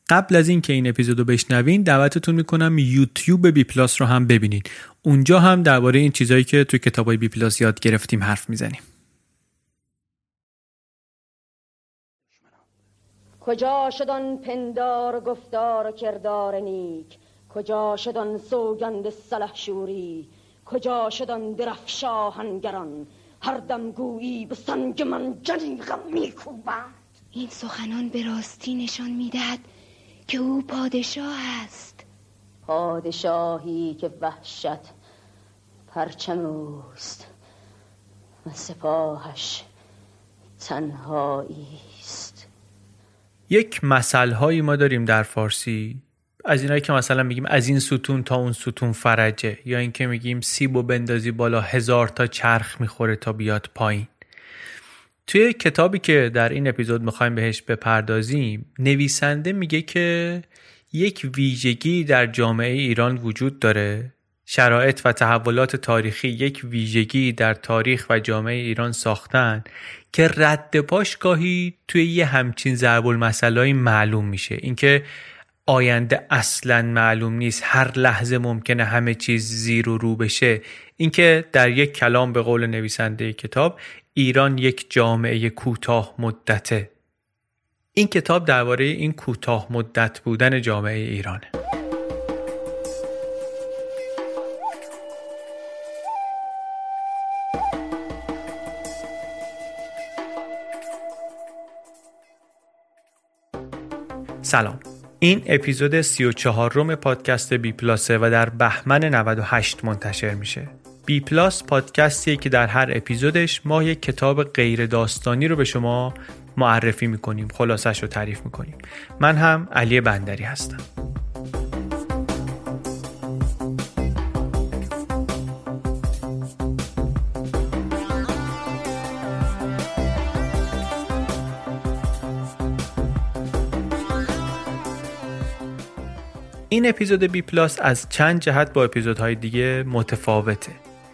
قبل از این که این اپیزودو بشنوین دعوتتون میکنم یوتیوب بی پلاس رو هم ببینید. اونجا هم درباره این چیزایی که توی کتابای بی پلاس یاد گرفتیم حرف میزنیم. کجا شدن پندار گفتار و کردار نیک، کجا شدن سوگند سلحشوری، کجا شدن درفش آهنگران، هر دم گویی به سنگ من جلیقم میکوبند. این سخنان به راستی نشان میدهد که او پادشاه است. پادشاهی که وحشت پرچم اوست و سپاهش تنهایی است. یک مثل‌هایی ما داریم در فارسی، از اینایی که مثلا میگیم از این ستون تا اون ستون فرجه، یا اینکه میگیم سیبو بندازی بالا 1000 تا چرخ میخوره تا بیاد پایین. توی کتابی که در این اپیزود میخوایم بهش بپردازیم، نویسنده میگه که یک ویژگی در جامعه ایران وجود داره، شرایط و تحولات تاریخی یک ویژگی در تاریخ و جامعه ایران ساختن که رد پاش گاهی توی یه همچین ضرب المثلایی معلوم میشه. اینکه آینده اصلاً معلوم نیست، هر لحظه ممکنه همه چیز زیر و رو بشه. اینکه در یک کلام به قول نویسنده کتاب، ایران یک جامعه کوتاه مدته. این کتاب درباره این کوتاه مدت بودن جامعه ایرانه. سلام، این اپیزود 34 پادکست بی پلاسه و در بهمن 98 منتشر میشه. بی پلاس پادکستیه که در هر اپیزودش ما یک کتاب غیر داستانی رو به شما معرفی میکنیم، خلاصش رو تعریف میکنیم. من هم علی بندری هستم. این اپیزود بی پلاس از چند جهت با اپیزودهای دیگه متفاوته.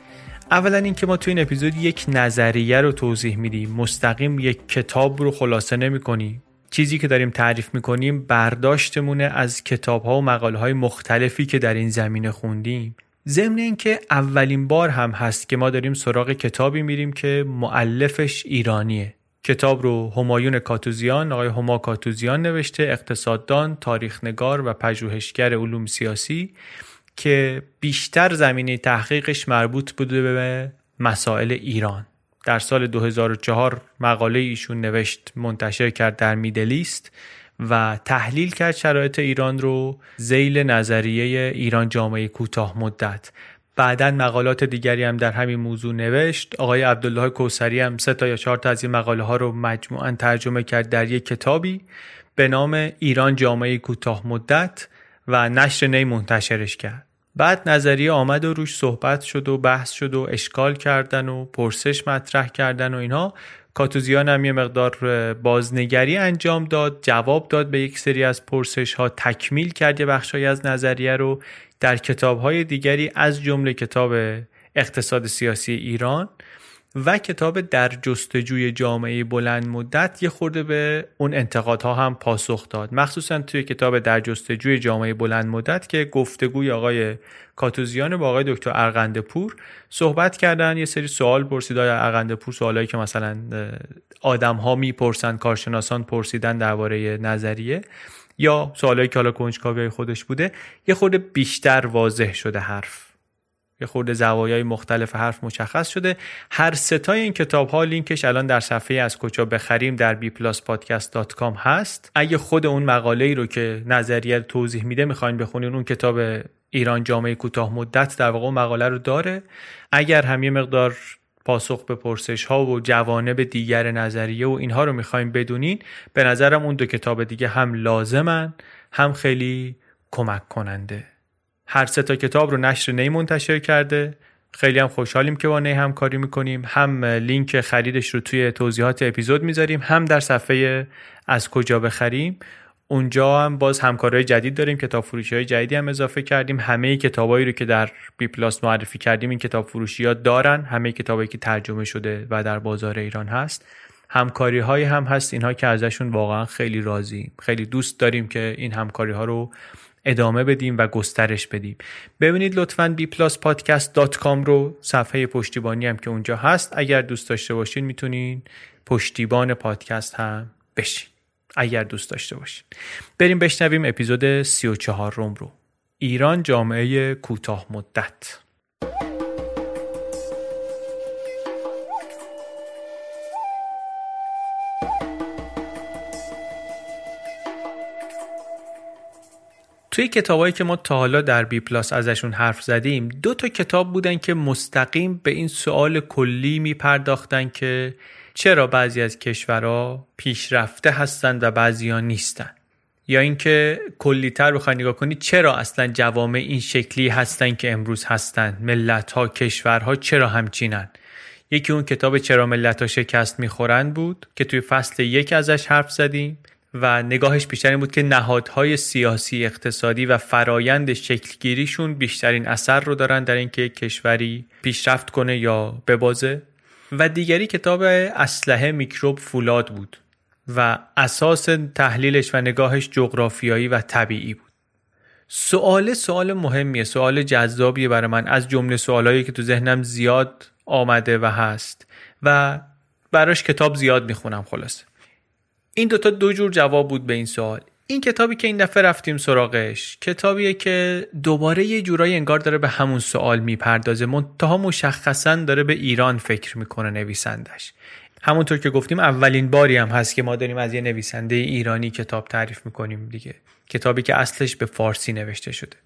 اولا این که ما تو این اپیزود یک نظریه رو توضیح میدیم، مستقیم یک کتاب رو خلاصه نمی کنیم. چیزی که داریم تعریف میکنیم برداشتمونه از کتاب‌ها و مقاله‌های مختلفی که در این زمینه خوندیم. ضمن این که اولین بار هم هست که ما داریم سراغ کتابی میریم که مؤلفش ایرانیه. کتاب رو همایون کاتوزیان، آقای هما کاتوزیان نوشته، اقتصاددان، تاریخ‌نگار و پژوهشگر علوم سیاسی که بیشتر زمینه تحقیقش مربوط بوده به مسائل ایران. در سال 2004 مقاله ایشون نوشت، منتشر کرد در میدلیست و تحلیل کرد شرایط ایران رو ذیل نظریه ایران جامعه کوتاه مدت. بعداً مقالات دیگری هم در همین موضوع نوشت. آقای عبدالله کوثری هم 3 تا یا 4 تا از این مقاله ها رو مجموعاً ترجمه کرد در یک کتابی به نام ایران جامعه کوتاه مدت و نشر نی منتشرش کرد. بعد نظریه آمد و روش صحبت شد و بحث شد و اشکال کردن و پرسش مطرح کردن و اینها. کاتوزیان هم یه مقدار بازنگری انجام داد، جواب داد به یک سری از پرسش ها، تکمیل کرد یه بخشایی از نظریه رو در کتاب‌های دیگری، از جمله کتاب اقتصاد سیاسی ایران و کتاب در جستجوی جامعه بلند مدت یه خورده به اون انتقادها هم پاسخ داد. مخصوصا توی کتاب در جستجوی جامعه بلند مدت که گفتگوی آقای کاتوزیان با آقای دکتر ارغندپور صحبت کردن، یه سری سوال پرسید آقای ارغندپور، سوالایی که مثلا آدم‌ها میپرسن، کارشناسان پرسیدن درباره نظریه، یا سوالایی که حالا کنجکاوی خودش بوده، یه خورده بیشتر واضح شده حرف، یه خورده زوایای مختلف حرف مشخص شده. هر ستای این کتاب ها لینکش الان در صفحه از کجا بخریم در bpluspodcast.com هست. اگه خود اون مقاله‌ای رو که نظریه توضیح میده میخواین بخونین، اون کتاب ایران جامعه کوتاه مدت در واقع مقاله رو داره. اگر هم یه مقدار پاسخ به پرسش ها و جوانب دیگر نظریه و اینها رو میخوایم بدونین، به نظرم اون 2 کتاب دیگه هم لازمن، هم خیلی کمک کننده. هر 3 تا کتاب رو نشر نی منتشر کرده. خیلی هم خوشحالیم که با نی همکاری میکنیم. هم لینک خریدش رو توی توضیحات اپیزود میذاریم، هم در صفحه از کجا بخریم. اونجا هم باز همکارای جدید داریم، کتاب فروشی‌های جدیدی هم اضافه کردیم. همه کتابایی رو که در بی پلاس معرفی کردیم این کتاب فروشی‌ها دارن، همه کتابایی که ترجمه شده و در بازار ایران هست. همکاری های هم هست اینها که ازشون واقعا خیلی راضییم، خیلی دوست داریم که این همکاری ها رو ادامه بدیم و گسترش بدیم. ببینید لطفاً bpluspodcast.com رو، صفحه پشتیبانی هم که اونجا هست، اگر دوست داشته باشین میتونین پشتیبان پادکست هم بشین اگر دوست داشته باشین. بریم بشنویم اپیزود 34 رو. ایران جامعه کوتاه مدت. توی کتابایی که ما تا حالا در بی پلاس ازشون حرف زدیم 2 تا کتاب بودن که مستقیم به این سوال کلی می پرداختن که چرا بعضی از کشورها پیشرفته هستن و بعضی‌ها نیستن، یا اینکه کلی‌تر بخوای نگاه کنی چرا اصلا جوامع این شکلی هستن که امروز هستن، ملت‌ها، کشورها چرا همچینن. یکی اون کتاب چرا ملت‌ها شکست می‌خورن بود که توی فصل 1 ازش حرف زدیم و نگاهش بیشتر این بود که نهادهای سیاسی، اقتصادی و فرایند شکلگیریشون بیشترین اثر رو دارن در اینکه کشوری پیشرفت کنه یا ببازه. و دیگری کتاب اسلحه، میکروب، فولاد بود و اساس تحلیلش و نگاهش جغرافیایی و طبیعی بود. سوال مهمیه، سوال جذابیه برای من، از جمله سوالایی که تو ذهنم زیاد آمده و هست و براش کتاب زیاد میخونم. خلاص این 2 جور جواب بود به این سوال. این کتابی که این دفعه رفتیم سراغش کتابیه که دوباره یه جورایی انگار داره به همون سوال میپردازه، منتها مشخصاً داره به ایران فکر میکنه نویسندش. همونطور که گفتیم اولین باری هم هست که ما داریم از یه نویسنده ایرانی کتاب تعریف میکنیم دیگه، کتابی که اصلش به فارسی نوشته شده.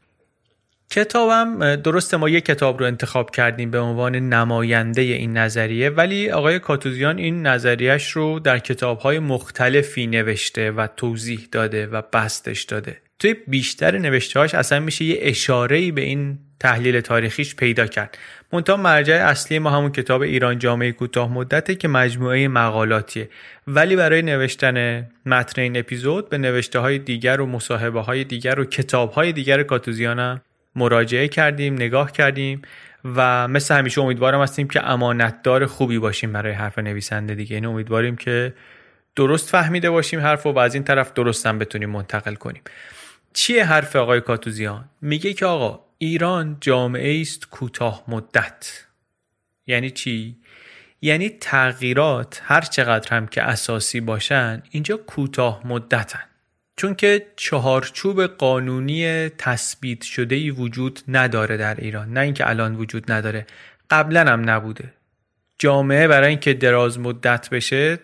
کتابم درسته ما یک کتاب رو انتخاب کردیم به عنوان نماینده این نظریه، ولی آقای کاتوزیان این نظریهش رو در کتاب‌های مختلفی نوشته و توضیح داده و بستش داده. توی بیشتر نوشته‌هاش اصلا میشه یه اشاره‌ای به این تحلیل تاریخیش پیدا کرد. منتها مرجع اصلی ما همون کتاب ایران جامعه کوتاه مدته که مجموعه مقالاتیه، ولی برای نوشتن متن این اپیزود به نوشته‌های دیگر و مصاحبه‌های دیگر و کتاب‌های دیگر کاتوزیان مراجعه کردیم، نگاه کردیم و مثل همیشه امیدوارم هستیم که امانتدار خوبی باشیم برای حرف نویسنده دیگه. یعنی امیدواریم که درست فهمیده باشیم حرف و از این طرف درست هم بتونیم منتقل کنیم. چیه حرف آقای کاتوزیان؟ میگه که آقا ایران جامعه است کوتاه مدت. یعنی چی؟ یعنی تغییرات هر چقدر هم که اساسی باشن اینجا کوتاه مدتن، چون که چهارچوب قانونی تثبیت شده‌ای وجود نداره در ایران. نه اینکه الان وجود نداره، قبلا هم نبوده. جامعه برای اینکه دراز مدت بشه،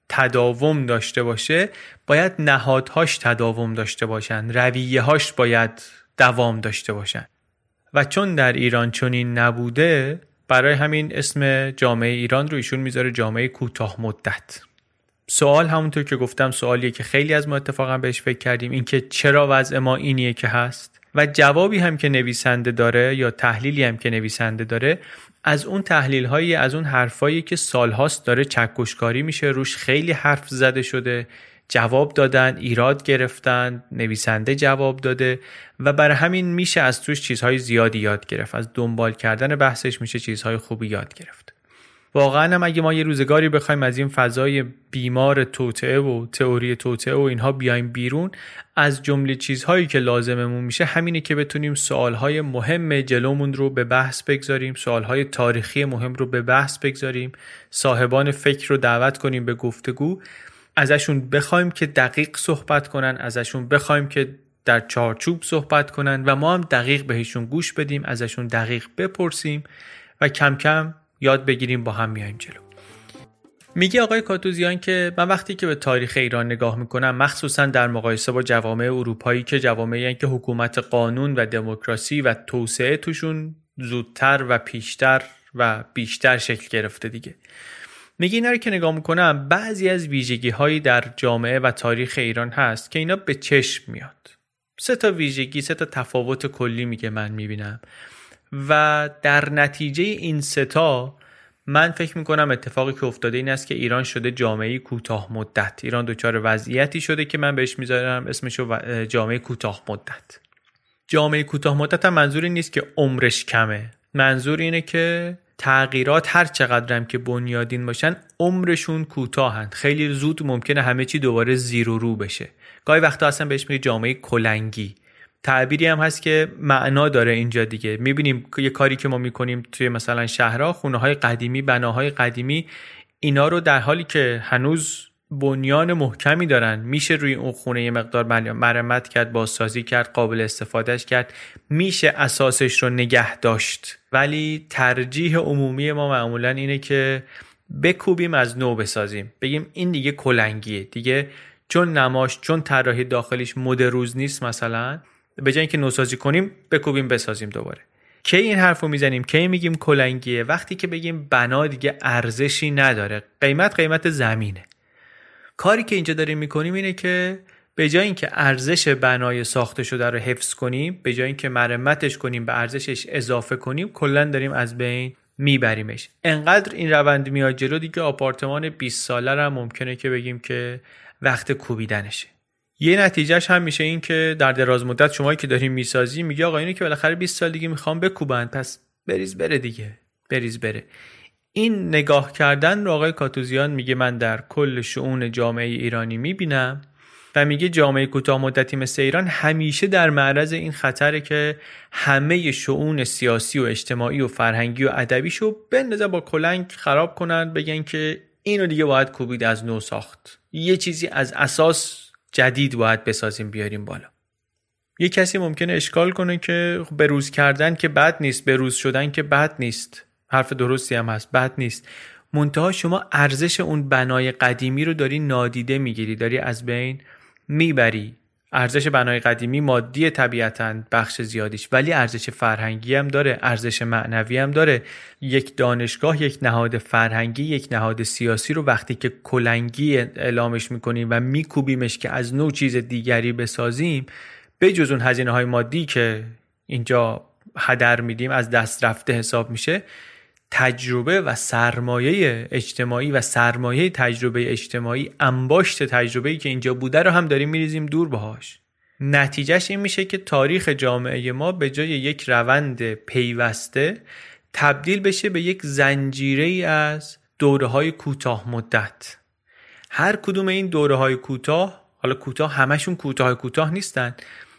تداوم داشته باشه، باید نهادهاش تداوم داشته باشن، رویه‌هاش باید دوام داشته باشن. و چون در ایران چنین نبوده، برای همین اسم جامعه ایران رو ایشون میذاره جامعه کوتاه مدت. سوال همونطور که گفتم سوالیه که خیلی از ما اتفاقا بهش فکر کردیم، این که چرا وضع ما اینیه که هست، و جوابی هم که نویسنده داره یا تحلیلی هم که نویسنده داره از اون تحلیل‌هایی، از اون حرفایی که سال‌هاست داره چکشکاری میشه، روش خیلی حرف زده شده، جواب دادن، ایراد گرفتن، نویسنده جواب داده و برای همین میشه از توش چیزهای زیادی یاد گرفت. از دنبال کردن بحثش میشه چیزهای خوبی یاد گرفت. واقعا هم اگه ما یه روزگاری بخوایم از این فضای بیمار توطئه و تئوری توطئه و اینها بیایم بیرون، از جمله چیزهایی که لازممون میشه همینه که بتونیم سوالهای مهم جلومون رو به بحث بگذاریم، سوالهای تاریخی مهم رو به بحث بگذاریم، صاحبان فکر رو دعوت کنیم به گفتگو، ازشون بخوایم که دقیق صحبت کنن، ازشون بخوایم که در چارچوب صحبت کنن و ما هم دقیق بهشون گوش بدیم، ازشون دقیق بپرسیم و کم کم یاد بگیریم با هم میایم جلو. میگه آقای کاتوزیان که من وقتی که به تاریخ ایران نگاه میکنم، مخصوصا در مقایسه با جوامع اروپایی که جوامعی هستند که حکومت قانون و دموکراسی و توسعه توشون زودتر و پیشتر و بیشتر شکل گرفته دیگه، میگه اینا رو که نگاه میکنم بعضی از ویژگی‌هایی در جامعه و تاریخ ایران هست که اینا به چشم میاد. 3 تا ویژگی، 3 تا تفاوت کلی میگه من میبینم و در نتیجه این 3 تا من فکر میکنم اتفاقی که افتاده این است که ایران شده جامعه کوتاه مدت. ایران دچار وضعیتی شده که من بهش میذارم اسمشو جامعه کوتاه مدت. جامعه کوتاه مدت هم منظوری نیست که عمرش کمه، منظور اینه که تغییرات هر چقدر هم که بنیادین باشن عمرشون کوتاهند. خیلی زود ممکنه همه چی دوباره زیر و رو بشه. گاهی وقتا اصلا بهش میگه جامعه کلنگی. تعبیری هم هست که معنا داره اینجا دیگه. میبینیم یه کاری که ما میکنیم توی مثلا شهرها، خونه‌های قدیمی، بناهای قدیمی، اینا رو در حالی که هنوز بنیان محکمی دارن، میشه روی اون خونه یه مقدار مرمت کرد، بازسازی کرد، قابل استفادهش کرد، میشه اساسش رو نگه داشت. ولی ترجیح عمومی ما معمولا اینه که بکوبیم از نو بسازیم، بگیم این دیگه کلنگیه دیگه، چون نماش، چون طراحی داخلیش مد روز نیست مثلا، به جای اینکه نوسازی کنیم بکوبیم بسازیم دوباره. کی این حرفو میزنیم؟ کی میگیم کلنگیه؟ وقتی که بگیم بنا دیگه ارزشی نداره، قیمت زمینه. کاری که اینجا داریم میکنیم اینه که به جای اینکه ارزش بنای ساخته شده رو حفظ کنیم، به جای اینکه مرمتش کنیم، به ارزشش اضافه کنیم، کلا داریم از بین میبریمش. انقدر این روند میاد جلو دیگه آپارتمان 20 ساله هم ممکنه که بگیم که وقت کوبیدنشه. یه نتیجهش هم میشه این که در دراز مدت شمایی که داریم میسازی میگی آقا اینو که بالاخره 20 سال دیگه میخوام بکوبن، پس بریز بره دیگه، بریز بره. این نگاه کردن رو آقای کاتوزیان میگه من در کل شؤون جامعه ایرانی میبینم و میگه جامعه کوتاه مدتی مثل ایران همیشه در معرض این خطره که همه شؤون سیاسی و اجتماعی و فرهنگی و ادبیشو بندازن با کلنگ خراب کنن، بگن که اینو دیگه باید کوبید، از نو ساخت، یه چیزی از اساس جدید باید بسازیم بیاریم بالا. یه کسی ممکنه اشکال کنه که بروز کردن که بد نیست، بروز شدن که بد نیست، حرف درستی هم هست، بد نیست. منتها شما ارزش اون بنای قدیمی رو داری نادیده میگیری، داری از بین میبری. ارزش بنای قدیمی مادی طبیعتاً بخش زیادیش، ولی ارزش فرهنگی هم داره، ارزش معنوی هم داره. یک دانشگاه، یک نهاد فرهنگی، یک نهاد سیاسی رو وقتی که کلنگی اعلامش میکنیم و میکوبیمش که از نوع چیز دیگری بسازیم، به جز اون هزینه‌های مادی که اینجا هدر میدیم، از دست رفته حساب میشه، تجربه و سرمایه اجتماعی و سرمایه تجربه اجتماعی، انباشت تجربه‌ای که اینجا بوده رو هم داریم میریزیم دور باهاش. نتیجهش این میشه که تاریخ جامعه ما به جای یک روند پیوسته تبدیل بشه به یک زنجیره‌ای از دوره‌های کوتاه مدت. هر کدوم این دوره‌های کوتاه، حالا کوتاه همشون کوتاه نیستن،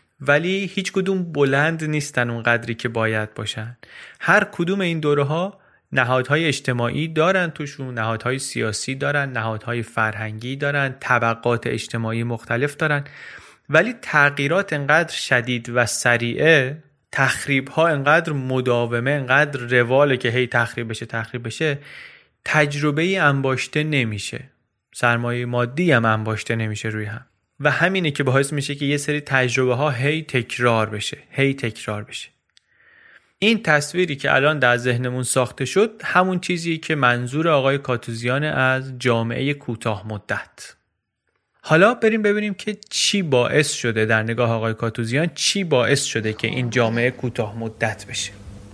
ولی هیچ کدوم بلند نیستن اون قدری که باید باشن. هر کدوم این دوره‌ها نهادهای اجتماعی دارن توشون، نهادهای سیاسی دارن، نهادهای فرهنگی دارن، طبقات اجتماعی مختلف دارن، ولی تغییرات انقدر شدید و سریعه، تخریب‌ها انقدر مداومه، انقدر رواله که هی تخریب بشه، تجربه‌ای انباشته نمیشه، سرمایه مادی هم انباشته نمیشه روی هم، و همینه که باعث میشه که یه سری تجربه ها هی تکرار بشه. این تصویری که الان در ذهنمون ساخته شد همون چیزی که منظور آقای کاتوزیان از جامعه کوتاه مدت. حالا بریم ببینیم که چی باعث شده، در نگاه آقای کاتوزیان چی باعث شده که این جامعه کوتاه مدت بشه.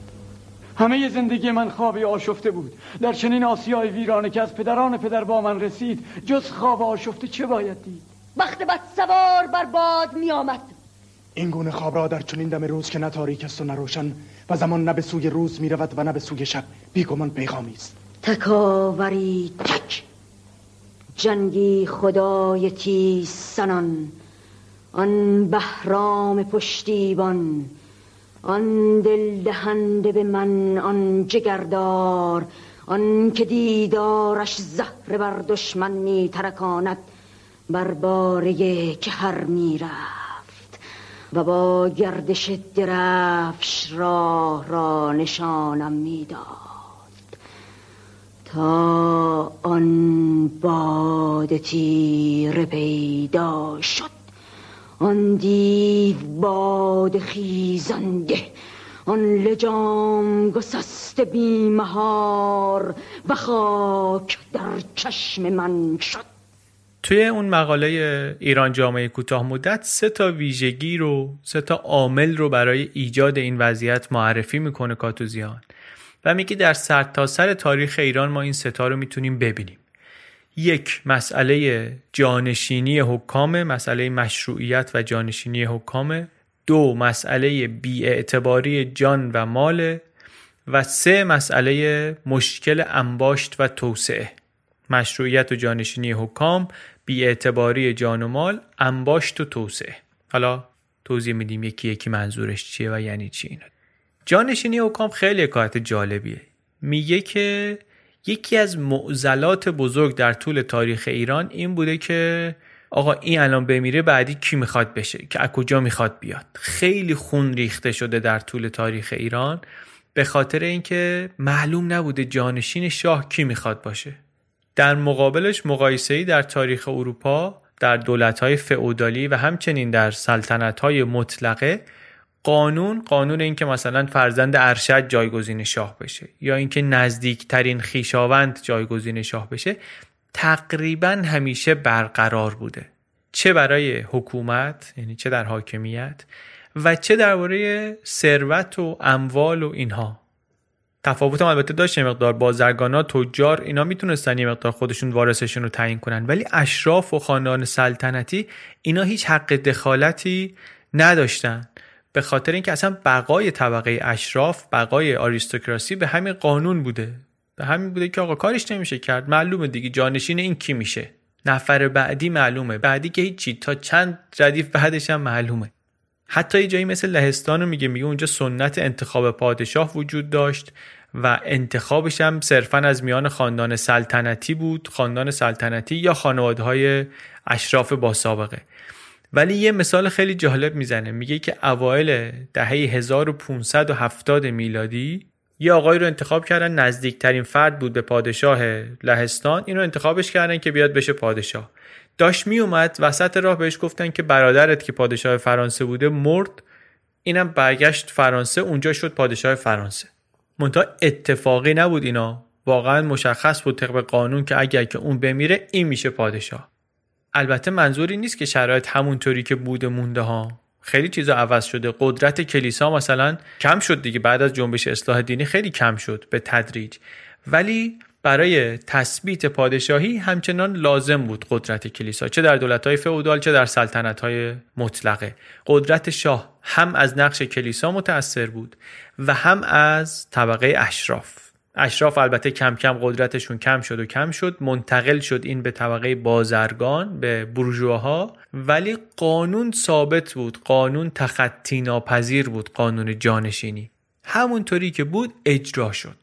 همه زندگی من خوابی آشفته بود. در چنین آسیای ویرانه که از پدران پدر با من رسید، جز خواب آشفته چه باید دید؟ بخت بد سوار بر باد می آمد. این گونه خواب را در چنین دم روز که نه تاریک است و نه روشن و زمان نه به سوی روز می رود و نه به سوی شب، بیگمان پیغامی است. تکاوری تک، جنگی خدای تیز سنان، آن بهرام پشتیبان، آن دل دهنده به من، آن جگردار، آن که دیدارش زهر بر دشمن می ترکاند، بر باره که هر می رفت و با گردش درفش راه را نشانم می داد، تا آن باد تیره پیدا شد، آن دیو باد خیزنده، آن لجام گسست بیمهار و خاک در چشم من شد. توی اون مقاله ایران جامعه کوتاه مدت 3 ویژگی رو، 3 عامل رو برای ایجاد این وضعیت معرفی میکنه کاتوزیان و میگه در سرتاسر تاریخ ایران ما این 3 رو میتونیم ببینیم. 1 مسئله جانشینی حکام، مسئله مشروعیت و جانشینی حکام. 2 مسئله بی‌اعتباری جان و مال. و 3 مسئله مشکل انباشت و توسعه، مشروعیت و جانشینی حکام، بی‌اعتباری جان و مال، انباشت و توسعه. حالا توضیح میدیم یکی یکی منظورش چیه و یعنی چی اینا. جانشینی حکام خیلی حکایت جالبیه. میگه که یکی از معضلات بزرگ در طول تاریخ ایران این بوده که آقا این الان بمیره بعدی کی میخواد بشه، که از کجا میخواد بیاد. خیلی خون ریخته شده در طول تاریخ ایران به خاطر اینکه معلوم نبوده جانشین شاه کی میخواد باشه. در مقابلش مقایسه‌ای در تاریخ اروپا در دولت‌های فئودالی و همچنین در سلطنت‌های مطلقه قانون این که مثلا فرزند ارشد جایگزین شاه بشه یا اینکه نزدیکترین خویشاوند جایگزین شاه بشه تقریبا همیشه برقرار بوده، چه برای حکومت یعنی چه در حاکمیت و چه درباره ثروت و اموال و اینها. تفاوت هم البته داشت، مقدار بازرگانا، تجار اینا میتونستن یه مقدار خودشون وارثشون رو تعیین کنن، ولی اشراف و خاندان سلطنتی اینا هیچ حق دخالتی نداشتن، به خاطر اینکه اصلا بقای طبقه اشراف، بقای آریستوکراسی به همین قانون بوده، به همین بوده که آقا کارش نمیشه کرد، معلومه دیگه جانشین این کی میشه، نفر بعدی معلومه، بعدی که هیچی، تا چند ردیف بعدش هم معلومه. حتی یه جایی مثل لهستان رو میگه اونجا سنت انتخاب پادشاه وجود داشت و انتخابش هم صرفاً از میان خاندان سلطنتی بود، خاندان سلطنتی یا خانواده‌های اشراف با سابقه. ولی یه مثال خیلی جالب میزنه، میگه که اوایل دهه 1570 میلادی یه آقای رو انتخاب کردن، نزدیکترین فرد بود به پادشاه لهستان، اینو انتخابش کردن که بیاد بشه پادشاه. داشت می اومد وسط راه بهش گفتن که برادرت که پادشاه فرانسه بوده مرد، اینم برگشت فرانسه، اونجا شد پادشاه فرانسه. منتها اتفاقی نبود، اینا واقعا مشخص بود طبق قانون که اگر که اون بمیره این میشه پادشاه. البته منظوری نیست که شرایط همونطوری که بوده مونده ها، خیلی چیزا عوض شده. قدرت کلیسا مثلا کم شد دیگه، بعد از جنبش اصلاح دینی خیلی کم شد به تدریج، ولی برای تثبیت پادشاهی همچنان لازم بود قدرت کلیسا، چه در دولت‌های فئودال چه در سلطنت‌های مطلقه. قدرت شاه هم از نقش کلیسا متأثر بود و هم از طبقه اشراف البته کم کم قدرتشون کم شد، منتقل شد این به طبقه بازرگان، به بورژواها، ولی قانون ثابت بود، قانون تخطی ناپذیر بود، قانون جانشینی همونطوری که بود اجرا شد.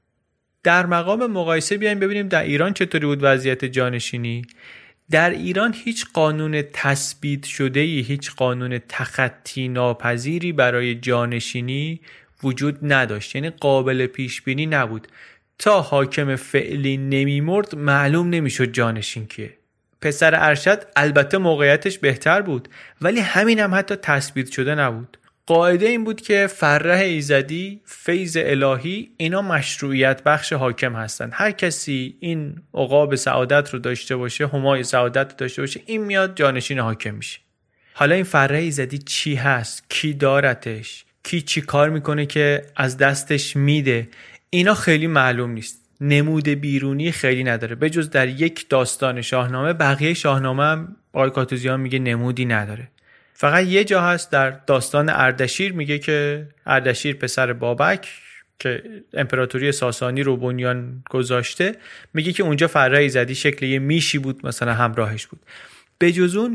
در مقام مقایسه بیایم ببینیم در ایران چطوری بود وضعیت جانشینی. در ایران هیچ قانون تثبیت شده‌ای، هیچ قانون تخطی ناپذیری برای جانشینی وجود نداشت، یعنی قابل پیش بینی نبود. تا حاکم فعلی نمی‌مرد معلوم نمی‌شد جانشین کیه. پسر ارشد البته موقعیتش بهتر بود، ولی همین هم حتی تثبیت شده نبود. قاعده این بود که فرح ایزدی، فیض الهی، اینا مشروعیت بخش حاکم هستن. هر کسی این عقاب سعادت رو داشته باشه، همای سعادت رو داشته باشه، این میاد جانشین حاکم میشه. حالا این فرح ایزدی چی هست؟ کی دارتش؟ کی چی کار میکنه که از دستش میده؟ اینا خیلی معلوم نیست. نمود بیرونی خیلی نداره، به جز در یک داستان شاهنامه. بقیه شاهنامه هم آقای کاتوزیان میگه نمودی نداره. فقط یه جا هست در داستان اردشیر، میگه که اردشیر پسر بابک که امپراتوری ساسانی رو بنیان گذاشته، میگه که اونجا فرح ایزدی شکل یه میشی بود مثلا همراهش بود. به جز اون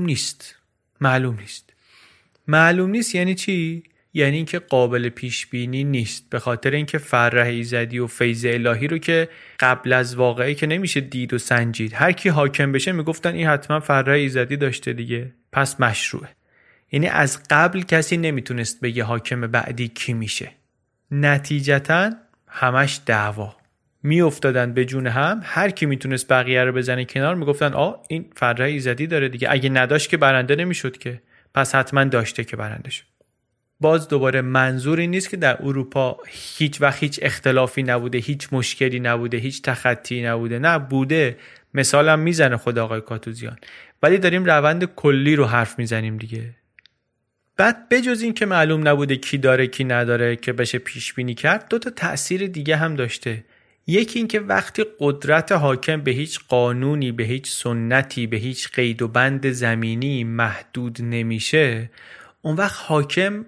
معلوم نیست. یعنی چی؟ یعنی اینکه قابل پیش بینی نیست، به خاطر اینکه فرح ایزدی و فیض الهی رو که قبل از واقعه که نمیشه دید و سنجید. هر کی حاکم بشه میگفتن این حتما فرح ایزدی داشته دیگه، پس مشروعه. یعنی از قبل کسی نمیتونست بگه حاکم بعدی کی میشه. نتیجتاً همش دعوا میافتادن به جون هم. هر کی میتونست بقیه رو بزنه کنار میگفتن این فرح ایزدی داره دیگه، اگه نداشت که برنده نمیشد که، پس حتما داشته که برنده شد. باز دوباره منظوری نیست که در اروپا هیچ وقت هیچ اختلافی نبوده، هیچ مشکلی نبوده، هیچ تخطی نبوده. نه بوده، مثالم میزنه خود آقای کاتوزیان، ولی داریم روند کلی رو حرف میزنیم دیگه. بعد بجز این که معلوم نبوده کی داره کی نداره که بشه پیش بینی کرد، دو تا تأثیر دیگه هم داشته. یکی این که وقتی قدرت حاکم به هیچ قانونی، به هیچ سنتی، به هیچ قید و بند زمینی محدود نمیشه، اون وقت حاکم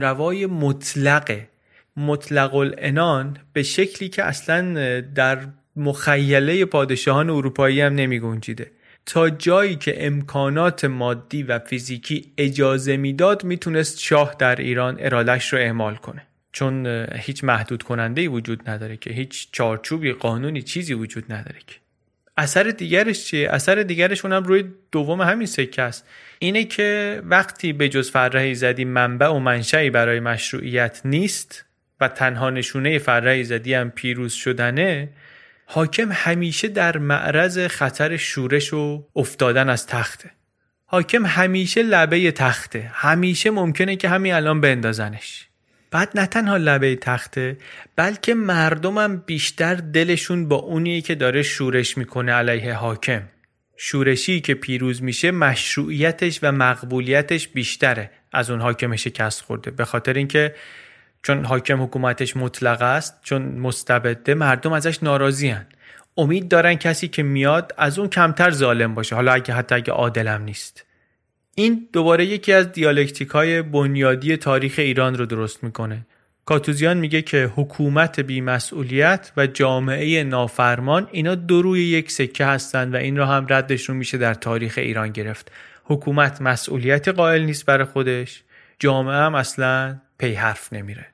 فرمانروای مطلق العنان، به شکلی که اصلا در مخیله پادشاهان اروپایی هم نمیگنجیده. تا جایی که امکانات مادی و فیزیکی اجازه میداد میتونست شاه در ایران ارادهش رو اعمال کنه، چون هیچ محدود کننده‌ای وجود نداره که، هیچ چارچوبی قانونی چیزی وجود نداره که. اثر دیگرش چیه؟ اثر دیگرش اونم روی دوم همین سکه است، اینه که وقتی به جز فرح ایزدی منبع و منشأی برای مشروعیت نیست و تنها نشونه فرح ایزدی هم پیروز شدنه، حاکم همیشه در معرض خطر شورش و افتادن از تخته. حاکم همیشه لبه تخته، همیشه ممکنه که همین الان بندازنش. بعد نه تنها لبه تخته، بلکه مردم هم بیشتر دلشون با اونیه که داره شورش میکنه علیه حاکم. شورشی که پیروز میشه مشروعیتش و مقبولیتش بیشتره از اون حاکم شکست خورده، به خاطر اینکه چون حاکم حکومتش مطلقه است، چون مستبده، مردم ازش ناراضی هن. امید دارن کسی که میاد از اون کمتر ظالم باشه، حالا حتی اگه عادلم نیست. این دوباره یکی از دیالکتیک‌های بنیادی تاریخ ایران رو درست میکنه. کاتوزیان میگه که حکومت بی‌مسئولیت و جامعه نافرمان اینا دو روی یک سکه هستن و این رو هم ردشون میشه در تاریخ ایران گرفت. حکومت مسئولیت قائل نیست برای خودش، جامعه هم اصلا پی حرف نمیره.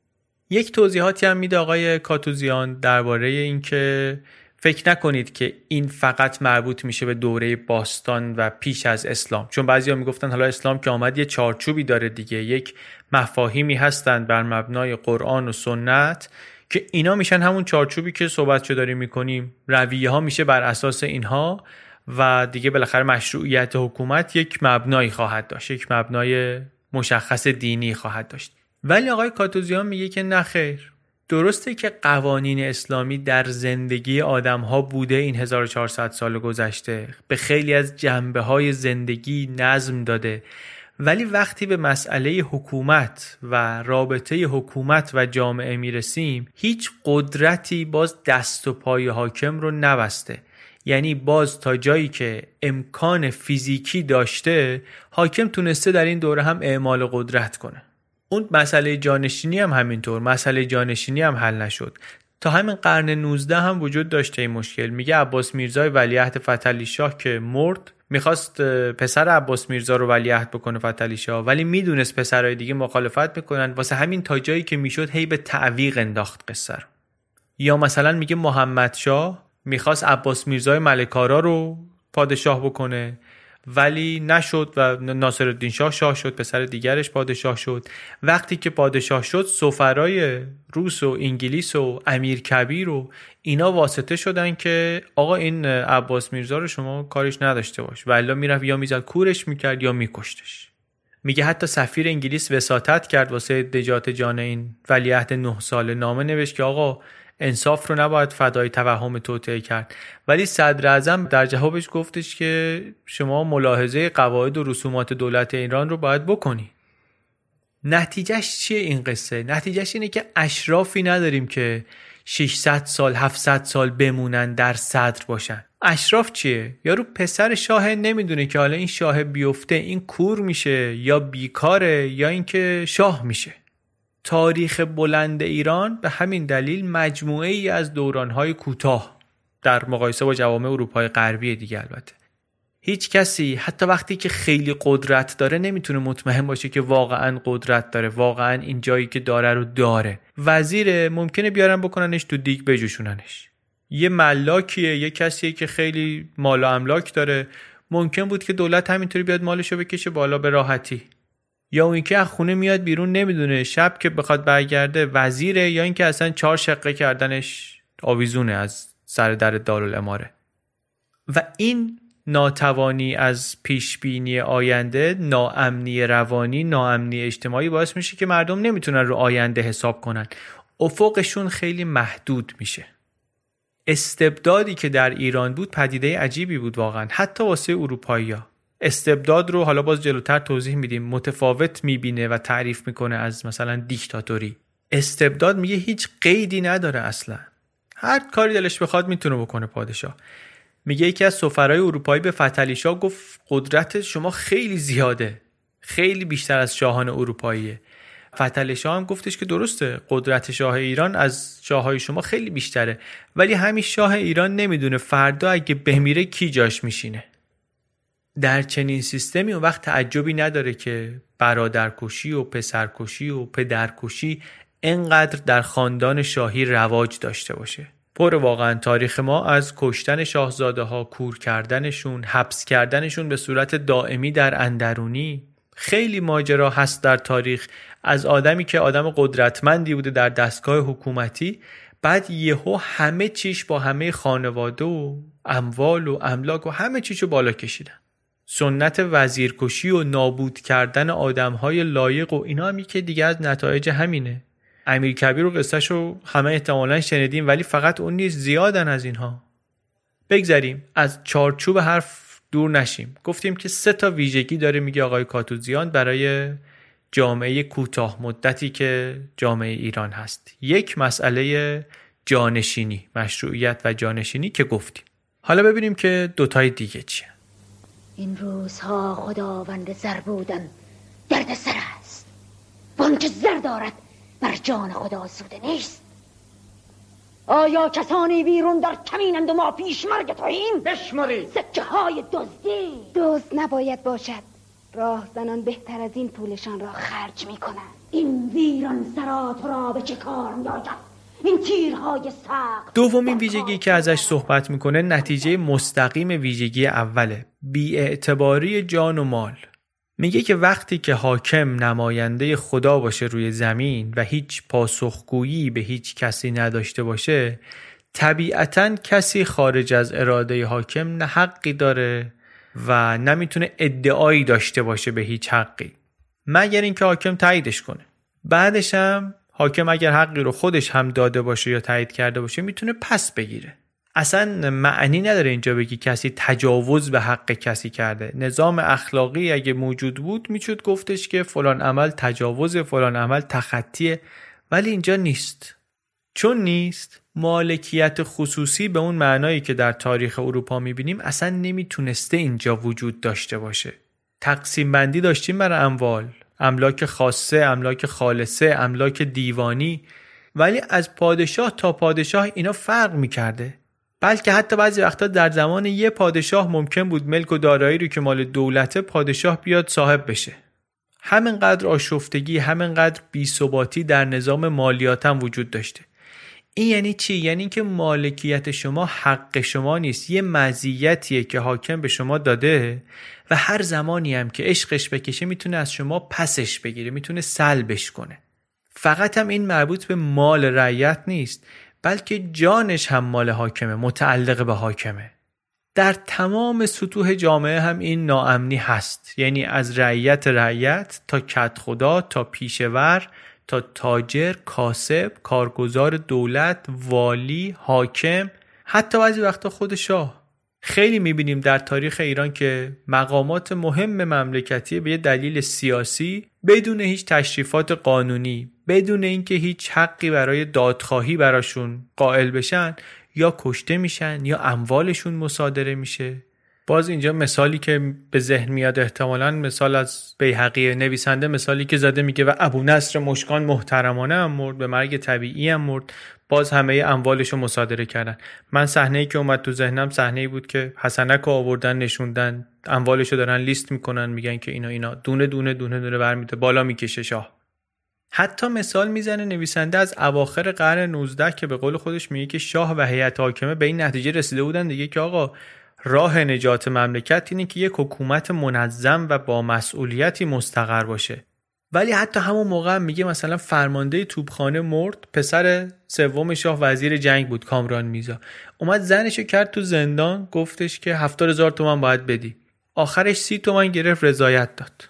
یک توضیحاتی هم میده آقای کاتوزیان درباره این که فکر نکنید که این فقط مربوط میشه به دوره باستان و پیش از اسلام، چون بعضیا میگفتن حالا اسلام که آمد یه چارچوبی داره دیگه، یک مفاهیمی هستن بر مبنای قرآن و سنت که اینا میشن همون چارچوبی که صحبتشو داریم میکنیم، رویه ها میشه بر اساس اینها و دیگه بالاخره مشروعیت حکومت یک مبنایی خواهد داشت، یک مبنای مشخص دینی خواهد داشت. ولی آقای کاتوزیان میگه که نه خیر، درسته که قوانین اسلامی در زندگی آدم‌ها بوده این 1400 سال گذشته، به خیلی از جنبه‌های زندگی نظم داده، ولی وقتی به مسئله حکومت و رابطه حکومت و جامعه میرسیم، هیچ قدرتی باز دست و پای حاکم رو نبسته. یعنی باز تا جایی که امکان فیزیکی داشته، حاکم تونسته در این دوره هم اعمال قدرت کنه. اون مسئله جانشینی هم همینطور، مسئله جانشینی هم حل نشد. تا همین قرن 19 هم وجود داشته این مشکل. میگه عباس میرزای ولیعهد فتحعلی شاه که مرد، میخواست پسر عباس میرزا رو ولیعهد بکنه فتحعلی شاه، ولی میدونست پسرای دیگه مخالفت میکنن، واسه همین تا جایی که میشد هی به تعویق انداخت قصه رو. یا مثلا میگه محمد شاه میخواست عباس میرزای ملکارا رو پادشاه بکنه، ولی نشد و ناصرالدین شاه شاه شد، پسر دیگرش پادشاه شد. وقتی که پادشاه شد، سفرای روس و انگلیس و امیرکبیر و اینا واسطه شدن که آقا این عباس میرزا رو شما کارش نداشته باش، ولی میرفت یا میزد کورش میکرد یا میکشتش. میگه حتی سفیر انگلیس وساطت کرد واسه نجات جان این ولیعهد 9 ساله، نامه نوشت که آقا انصاف رو نباید فدای توهم توطئه کرد، ولی صدر اعظم در جوابش گفتش که شما ملاحظه قواعد و رسومات دولت ایران رو باید بکنی. نتیجهش چیه این قصه؟ نتیجهش اینه که اشرافی نداریم که 600 سال 700 سال بمونن در صدر باشن. اشراف چیه؟ یارو پسر شاه نمیدونه که حالا این شاه بیفته این کور میشه یا بیکاره یا اینکه شاه میشه. تاریخ بلند ایران به همین دلیل مجموعه ای از دورانهای کوتاه در مقایسه با جوامع اروپای غربی دیگه. البته هیچ کسی حتی وقتی که خیلی قدرت داره نمیتونه مطمئن باشه که واقعا قدرت داره، واقعا این جایی که داره رو داره. وزیر ممکنه بیارن بکننش تو دیگ بجوشوننش. یه ملاکیه، یه کسیه که خیلی مال و املاک داره، ممکن بود که دولت همینطوری بیاد مالشو بکشه بالا به راحتی. یا اون که از خونه میاد بیرون نمیدونه شب که بخواد برگرده وزیره یا اینکه اصلا 4 شقه کردنش آویزونه از سر در دارالاماره. و این ناتوانی از پیشبینی آینده، ناامنی روانی، ناامنی اجتماعی باعث میشه که مردم نمیتونن رو آینده حساب کنن، افقشون خیلی محدود میشه. استبدادی که در ایران بود پدیده عجیبی بود واقعا، حتی واسه اروپایی‌ها. استبداد رو حالا باز جلوتر توضیح میدیم، متفاوت میبینه و تعریف میکنه از مثلا دیکتاتوری. استبداد میگه هیچ قیدی نداره اصلا، هر کاری دلش بخواد میتونه بکنه پادشاه. میگه یکی از سفرای اروپایی به فتحعلی شاه گفت قدرت شما خیلی زیاده، خیلی بیشتر از شاهان اروپاییه، فتح شاه هم گفتش که درسته قدرت شاه ایران از شاههای شما خیلی بیشتره، ولی همین شاه ایران نمیدونه فردا اگه بمیره کی جاش میشینه. در چنین سیستمی اون وقت تعجبی نداره که برادرکشی و پسرکشی و پدرکشی اینقدر در خاندان شاهی رواج داشته باشه. پر واقعا تاریخ ما از کشتن شاهزاده ها، کور کردنشون، حبس کردنشون به صورت دائمی در اندرونی. خیلی ماجرا هست در تاریخ از آدمی که آدم قدرتمندی بوده در دستگاه حکومتی، بعد یهو همه چیش با همه خانواده و اموال و املاک و همه چیشو بالا کشیدن. سنت وزیرکشی و نابود کردن آدمهای لایق و اینا هم که دیگه از نتایج همینه. امیرکبیر و قصهشو همه احتمالاً شنیدیم، ولی فقط اون نیست، زیادن از اینها. بگذاریم از چارچوب حرف دور نشیم. گفتیم که 3 ویژگی داره میگه آقای کاتوزیان برای جامعه کوتاه مدتی که جامعه ایران هست. 1 مسئله جانشینی، مشروعیت و جانشینی که گفتیم. حالا ببینیم که 2 دیگه چیه. این روزها خداوند زر بودن درد سر است، وانچه زر دارد بر جان خدا سوده نیست. آیا کسانی بیرون در کمینند و ما پیش مرگ توییم؟ بشمارید. سکه های دزدی. دزد نباید باشد، راه زنان بهتر از این پولشان را خرج می کنند. این ویران سرا تو را به چه کار می‌آید؟ این تیرهای سخت. دومین ویژگی که ازش صحبت میکنه نتیجه مستقیم ویژگی اوله، بی‌اعتباری جان و مال. میگه که وقتی که حاکم نماینده خدا باشه روی زمین و هیچ پاسخگویی به هیچ کسی نداشته باشه، طبیعتاً کسی خارج از اراده حاکم نه حقی داره و نمیتونه ادعایی داشته باشه به هیچ حقی، مگر اینکه حاکم تاییدش کنه. بعدش هم حاکم اگر حقی رو خودش هم داده باشه یا تایید کرده باشه میتونه پس بگیره. اصلا معنی نداره اینجا بگی کسی تجاوز به حق کسی کرده. نظام اخلاقی اگه موجود بود میشد گفتش که فلان عمل تجاوز، فلان عمل تخطیه، ولی اینجا نیست. چون نیست، مالکیت خصوصی به اون معنایی که در تاریخ اروپا میبینیم اصلا نمیتونسته اینجا وجود داشته باشه. تقسیم بندی داشتیم برای اموال، املاک خاصه، املاک خالصه، املاک دیوانی، ولی از پادشاه تا پادشاه اینا فرق میکرده. بلکه حتی بعضی وقتا در زمان یه پادشاه ممکن بود ملک و دارایی رو که مال دولته پادشاه بیاد صاحب بشه. همینقدر آشفتگی، همینقدر بی‌ثباتی در نظام مالیات هم وجود داشته. این یعنی چی؟ یعنی که مالکیت شما حق شما نیست، یه مزیتیه که حاکم به شما داده و هر زمانی هم که عشقش بکشه میتونه از شما پسش بگیره، میتونه سلبش کنه. فقط هم این مربوط به مال رعیت نیست، بلکه جانش هم مال حاکمه، متعلق به حاکمه. در تمام سطوح جامعه هم این ناامنی هست، یعنی از رعیت تا کدخدا، تا پیشور، تا تاجر، کاسب، کارگزار دولت، والی، حاکم، حتی بعضی وقتا خود شاه. خیلی میبینیم در تاریخ ایران که مقامات مهم مملکتی به یه دلیل سیاسی بدون هیچ تشریفات قانونی، بدون اینکه هیچ حقی برای دادخواهی براشون قائل بشن، یا کشته میشن یا اموالشون مصادره میشه. باز اینجا مثالی که به ذهن میاد احتمالاً مثال از بیهقی نویسنده، مثالی که زده میگه و ابو نصر مشکان محترمانه هم مرد، به مرگ طبیعی هم مرد، باز همه اموالشو مصادره کردن. من صحنه‌ای که اومد تو ذهنم صحنه‌ای بود که حسنک رو آوردن نشوندن، اموالشو دارن لیست میکنن، میگن که اینا دونه دونه دونه دونه برمیده بالا میکشه شاه. حتی مثال میزنه نویسنده از اواخر قرن 19 که به قول خودش میگه که شاه و هیئت حاکمه به این نتیجه رسیده بودن دیگه که آقا راه نجات مملکت اینه که یک حکومت منظم و با مسئولیتی مستقر باشه. ولی حتی همون موقع هم میگه مثلا فرمانده توپخانه مرد، پسر سوم شاه وزیر جنگ بود، کامران میرزا، اومد زنشو کرد تو زندان، گفتش که 70,000 تومان باید بدی. آخرش 30 تومان گرفت، رضایت داد.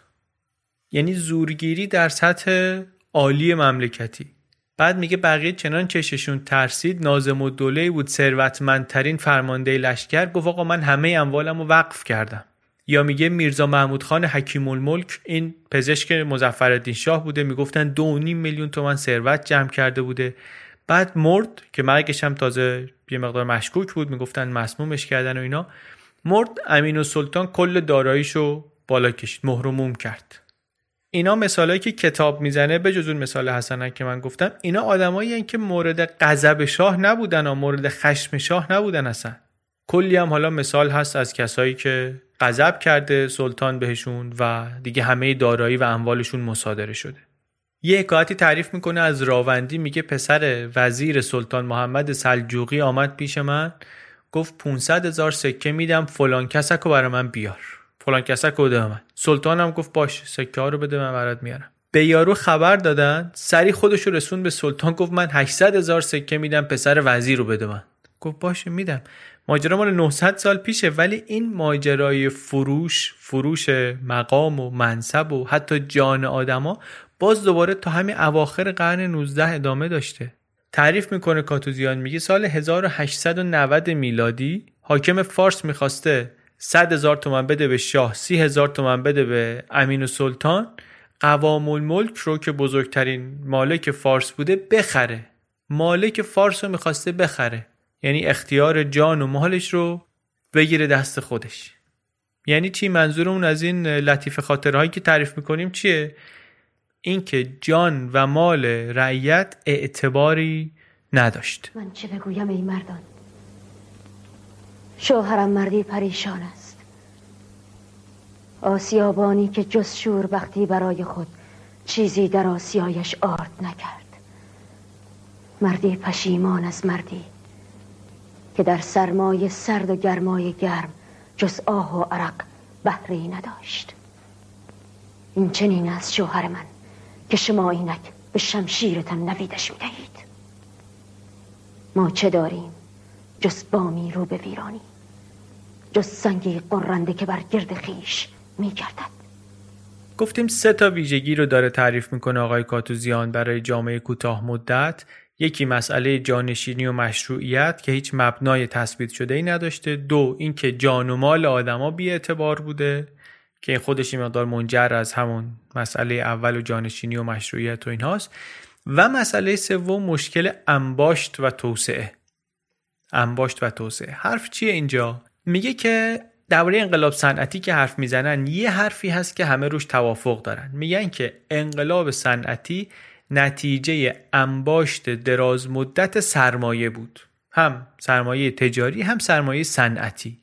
یعنی زورگیری در سطح عالی مملکتی. بعد میگه بقیه چنان چششون ترسید، ناظم الدوله بود، ثروتمندترین فرمانده لشکر، گفت آقا من همه اموالمو وقف کردم. یا میگه میرزا محمود خان حکیم الملک، این پزشک مظفرالدین شاه بوده، میگفتن 2.5 میلیون تومان ثروت جمع کرده بوده. بعد مرد که مرگش هم تازه یه مقدار مشکوک بود، میگفتن مسمومش کردن و اینا. مرد، امین السلطان کل داراییشو بالا کشید، مهر و موم کرد. اینا مثالایی که کتاب میزنه به جز اون مثال حسنک که من گفتم، اینا آدمایی هستن که مورد غضب شاه نبودن و مورد خشم شاه نبودن اصلا. کلی هم حالا مثال هست از کسایی که غضب کرده سلطان بهشون و دیگه همه دارایی و اموالشون مصادره شده. یه حکایتی تعریف میکنه از راوندی، میگه پسر وزیر سلطان محمد سلجوقی آمد پیش من، گفت 500,000 سکه میدم فلان کسکو برای من بیار. فلان کسکو بده من. سلطانم گفت باش، سکه ها رو بده من برات میارم. به یارو خبر دادن، سری خودشو رسون به سلطان، گفت من 800,000 سکه میدم پسر وزیر رو بده من. گفت باشه میدم. ماجرا مال 900 سال پیشه، ولی این ماجرای فروش مقام و منصب و حتی جان آدما باز دوباره تا همین اواخر قرن 19 ادامه داشته. تعریف میکنه کاتوزیان، میگه سال 1890 میلادی حاکم فارس میخواسته 100,000 تومان بده به شاه، 30,000 تومان بده به امین السلطان، قوام الملک رو که بزرگترین مالک فارس بوده بخره. مالک فارس رو میخواسته بخره، یعنی اختیار جان و مالش رو بگیره دست خودش. یعنی چی؟ منظورمون از این لطیفه خاطرهایی که تعریف میکنیم چیه؟ این که جان و مال رعیت اعتباری نداشت. من چه بگویم ای مردان؟ شوهرم مردی پریشان است، آسیابانی که جز شوربختی برای خود چیزی در آسیایش آرد نکرد. مردی پشیمان از مردی که در سرمای سرد و گرمای گرم جز آه و عرق بهره‌ای نداشت. این چنین است شوهر من که شما اینک به شمشیرتان نویدش می‌دهید. ما چه داریم جز بامی رو به ویرانی، جز سنگی قرنده که بر گرد خیش می‌گردد. گفتیم 3 ویژگی رو داره تعریف میکنه آقای کاتوزیان برای جامعه کوتاه مدت. یکی مسئله جانشینی و مشروعیت که هیچ مبنای تثبیت شده ای نداشته. 2 این که جان و مال آدما بی اعتبار بوده که این مقدار منجر از همون مسئله اول و جانشینی و مشروعیت و اینهاست. و مسئله 3 مشکل انباشت و توسعه. انباشت و توسعه. حرف چیه اینجا؟ میگه که درباره انقلاب صنعتی که حرف میزنن یه حرفی هست که همه روش توافق دارن. میگن که انقلاب صنعتی نتیجه انباشت دراز مدت سرمایه بود، هم سرمایه تجاری هم سرمایه صنعتی.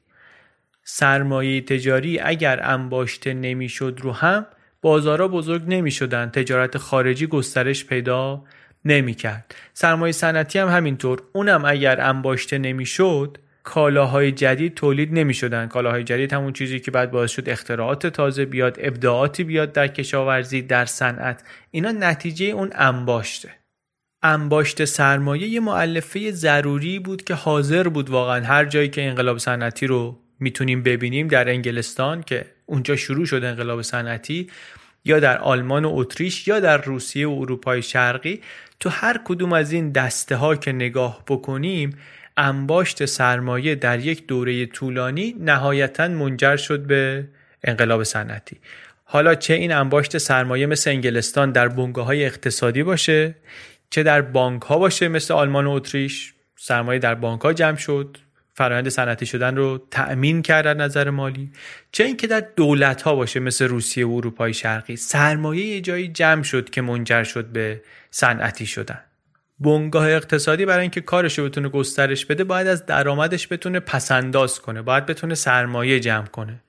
سرمایه تجاری اگر انباشته نمیشد رو هم بازارها بزرگ نمیشدن، تجارت خارجی گسترش پیدا نمیکرد. سرمایه صنعتی هم همینطور، اونم اگر انباشته نمیشد کالاهای جدید تولید نمیشدن. کالاهای جدید همون چیزی که بعد باعث شد اختراعات تازه بیاد، ابداعاتی بیاد در کشاورزی، در صنعت. اینا نتیجه اون انباشته. انباشت سرمایه یه مؤلفه ضروری بود که حاضر بود واقعا هر جایی که انقلاب صنعتی رو میتونیم ببینیم، در انگلستان که اونجا شروع شد انقلاب صنعتی، یا در آلمان و اتریش یا در روسیه و اروپای شرقی، تو هر کدوم از این دسته ها که نگاه بکنیم انباشت سرمایه در یک دوره طولانی نهایتاً منجر شد به انقلاب صنعتی. حالا چه این انباشت سرمایه مثل انگلستان در بنگاه‌های اقتصادی باشه، چه در بانک‌ها باشه مثل آلمان و اتریش، سرمایه در بانک‌ها جمع شد، فرآیند صنعتی شدن رو تأمین کرد از نظر مالی، چه این که در دولت‌ها باشه مثل روسیه و اروپای شرقی، سرمایه یه جایی جمع شد که منجر شد به صنعتی شدن. بنگاه اقتصادی برای اینکه کارشو بتونه گسترش بده باید از درآمدش بتونه پسنداز کنه، باید بتونه سرمایه جمع کنه.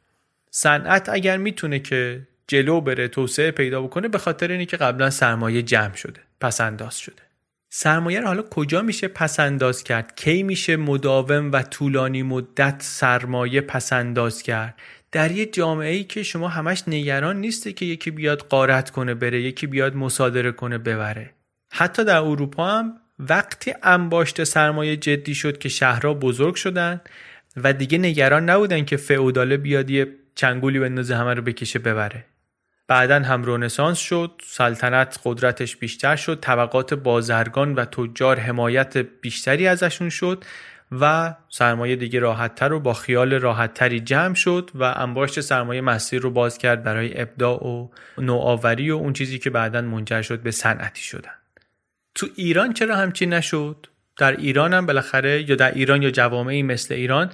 صنعت اگر میتونه که جلو بره، توسعه پیدا بکنه، به خاطر اینه که قبلا سرمایه جمع شده، پسنداز شده. سرمایه رو حالا کجا میشه پسنداز کرد؟ کی میشه مداوم و طولانی مدت سرمایه پسنداز کرد؟ در یه جامعه‌ای که شما همش نگران نیسته که یکی بیاد غارت کنه بره، یکی بیاد مصادره کنه ببره. حتی در اروپا هم وقتی انباشت سرمایه جدی شد که شهرها بزرگ شدن و دیگه نگران نبودن که فئوداله بیاد یه چنگولی بندازه همه رو بکشه ببره. بعدن هم رنسانس شد، سلطنت قدرتش بیشتر شد، طبقات بازرگان و تجار حمایت بیشتری ازشون شد و سرمایه دیگه راحت‌تر و با خیال راحت‌تری جمع شد و انباشت سرمایه مسیر رو باز کرد برای ابداع و نوآوری و اون چیزی که بعدن منجر شد به صنعتی شدن. تو ایران چرا همچین نشد؟ در ایران هم بالاخره، یا در ایران یا جوامعی مثل ایران،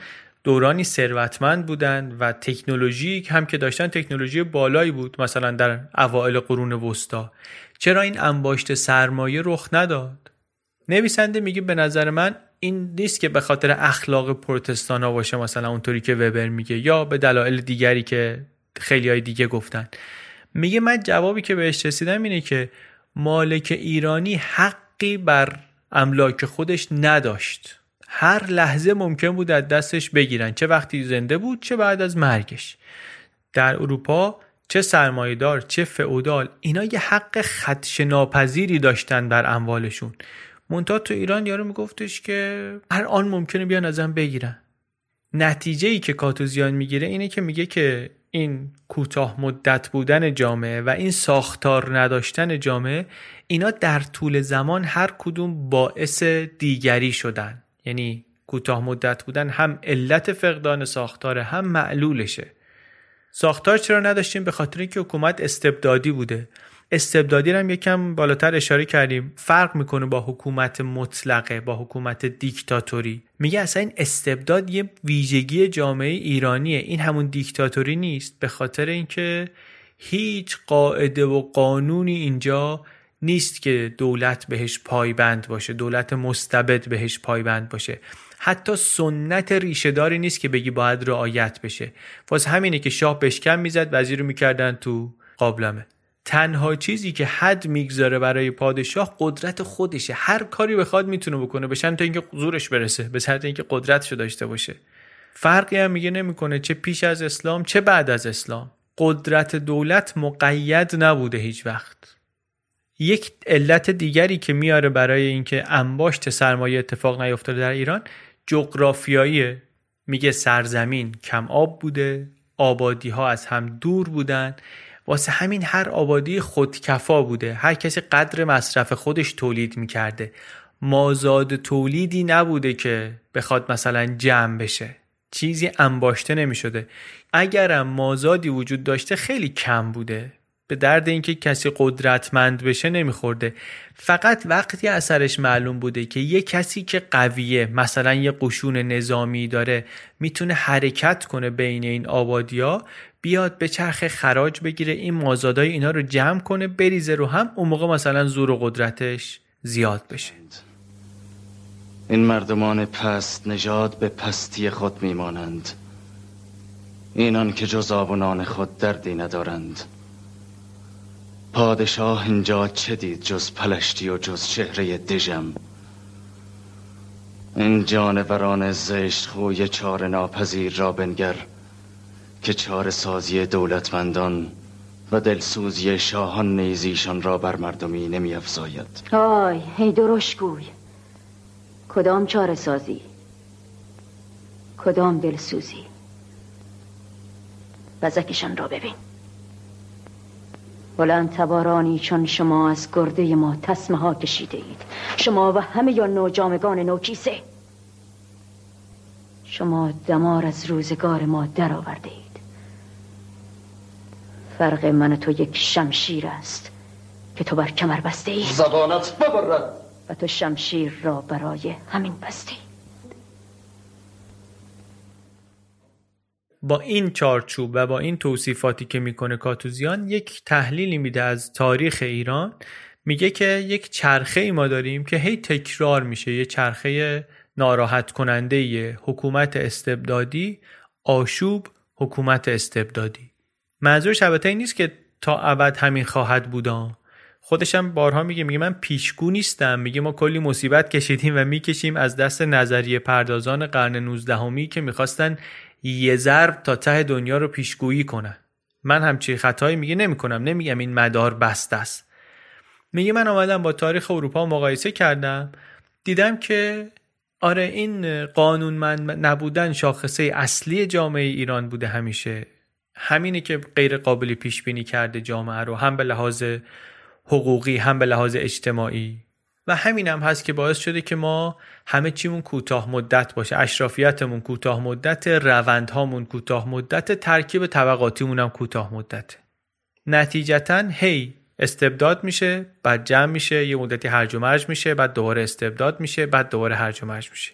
دورانی ثروتمند بودن و تکنولوژی هم که داشتن تکنولوژی بالایی بود، مثلا در اوایل قرون وسطا، چرا این انباشت سرمایه رخ نداد؟ نویسنده میگه به نظر من این نیست که به خاطر اخلاق پروتستانا باشه، مثلا اونطوری که وبر میگه، یا به دلایل دیگری که خیلیای دیگه گفتن. میگه من جوابی که بهش رسیدم اینه که مالک ایرانی حقی بر املاک خودش نداشت. هر لحظه ممکن بود از دستش بگیرن، چه وقتی زنده بود چه بعد از مرگش. در اروپا چه سرمایه‌دار چه فئودال، اینا یه حق خدشه‌ناپذیری داشتن بر اموالشون. منتها تو ایران یارو میگفتش که هر آن ممکنه بیان ازم بگیرن. نتیجه‌ای که کاتوزیان میگیره اینه که میگه که این کوتاه مدت بودن جامعه و این ساختار نداشتن جامعه، اینا در طول زمان هر کدوم باعث دیگری شدن. یعنی کوتاه مدت بودن هم علت فقدان ساختاره، هم معلولشه. ساختار چرا نداشتیم؟ به خاطر اینکه حکومت استبدادی بوده. استبدادی رو هم یکم بالاتر اشاره کردیم، فرق میکنه با حکومت مطلقه، با حکومت دیکتاتوری. میگه اصلا این استبداد یه ویژگی جامعه ایرانیه، این همون دیکتاتوری نیست، به خاطر اینکه هیچ قاعده و قانونی اینجا نیست که دولت بهش پایبند باشه، دولت مستبد بهش پایبند باشه. حتی سنت ریشه‌داری نیست که بگی باید رعایت بشه. واسه همینه که شاه بشکم میزد، وزیر رو میکردن تو قابلمه. تنها چیزی که حد میگذاره برای پادشاه قدرت خودشه. هر کاری بخواد میتونه بکنه، به شرط اینکه زورش برسه، به شرط اینکه قدرتشو داشته باشه. فرقی هم میگه نمیکنه چه پیش از اسلام چه بعد از اسلام. قدرت دولت مقید نبوده هیچ وقت. یک علت دیگری که میاره برای اینکه انباشت سرمایه اتفاق نیفتاده در ایران جغرافیاییه. میگه سرزمین کم آب بوده، آبادی ها از هم دور بودن، واسه همین هر آبادی خودکفا بوده، هر کسی قدر مصرف خودش تولید میکرده. مازاد تولیدی نبوده که بخواد مثلا جمع بشه، چیزی انباشته نمیشده. اگرم مازادی وجود داشته خیلی کم بوده، به درد اینکه کسی قدرتمند بشه نمیخورده. فقط وقتی اثرش معلوم بوده که یه کسی که قویه، مثلا یه قشون نظامی داره، میتونه حرکت کنه بین این آبادی‌ها، بیاد به چرخ خراج بگیره، این مازادای اینا رو جمع کنه بریزه رو هم، اون موقع مثلا زور و قدرتش زیاد بشه. این مردمان پست نژاد به پستی خود میمانند، اینان که جز آب و نان خود دردی ندارند. پادشاه اینجا چه دید جز پلشتی و جز چهره دژم؟ این جانوران زشت خوی چاره ناپذیر را بنگر که چاره سازی دولتمندان و دلسوزی شاهان نیزیشان را بر مردمی نمی افزاید. آی هی درشگوی، کدام چاره سازی؟ کدام دلسوزی؟ بزکشان را ببین. بلند تبارانی چون شما از گرده ما تسمه ها کشیده اید، شما و همه یا نوجامگان نوکیسه. شما دمار از روزگار ما در آورده اید. فرق من و تو یک شمشیر است که تو بر کمر بسته ای، زبانت ببرد، و تو شمشیر را برای همین بسته ای. با این چارچوب و با این توصیفاتی که میکنه کاتوزیان، یک تحلیلی میده از تاریخ ایران. میگه که یک چرخه ای ما داریم که هی تکرار میشه، یه چرخه ناراحت کننده، یه حکومت استبدادی، آشوب، حکومت استبدادی. منظورش البته این نیست که تا ابد همین خواهد بودا. خودش هم بارها میگه من پیشگو نیستم. میگه ما کلی مصیبت کشیدیم و میکشیم از دست نظریه پردازان قرن 19 که میخواستن یه ضرب تا ته دنیا رو پیشگویی کنن. من همچین خطایی میگه نمیکنم، نمیگم این مدار بسته است. میگه من آمدم با تاریخ اروپا مقایسه کردم، دیدم که آره این قانونمند نبودن شاخصه اصلی جامعه ایران بوده همیشه. همینه که غیر قابل پیش بینی کرده جامعه رو، هم به لحاظ حقوقی هم به لحاظ اجتماعی، و همین هم هست که باعث شده که ما همه چیمون کوتاه مدت باشه، اشرافیتمون کوتاه مدت، روندهامون کوتاه مدت، ترکیب طبقاتیمون هم کوتاه مدت. نتیجتاً هی استبداد میشه، بعد جمع میشه، یه مدتی هرج و مرج میشه، بعد دوباره استبداد میشه، بعد دوباره هرج و مرج میشه.